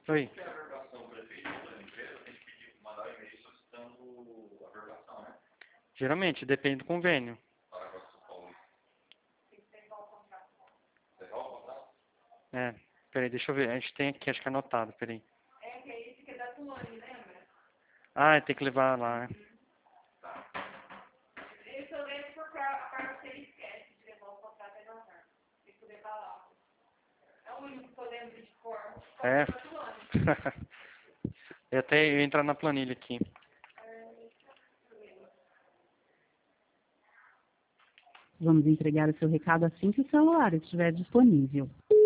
Oi. Se a verbação prefeita da empresa, tem que pedir, mandar um e-mail solicitando a verbação, né? Geralmente, depende do convênio. Parágrafo Paulista. Tem que levar o contrato. Levar o contrato? É, peraí, deixa eu ver. A gente tem aqui, acho que anotado, peraí. É, que é esse que é da Tuane, lembra? Ah, tem que levar lá, né? Esse eu lembro porque a parte que ele esquece de levar o contrato é normal. Tem que levar lá. É o único que eu lembro de cor. É. Da Tuane. Eu até ia entrar na planilha aqui. Vamos entregar o seu recado assim que o celular estiver disponível.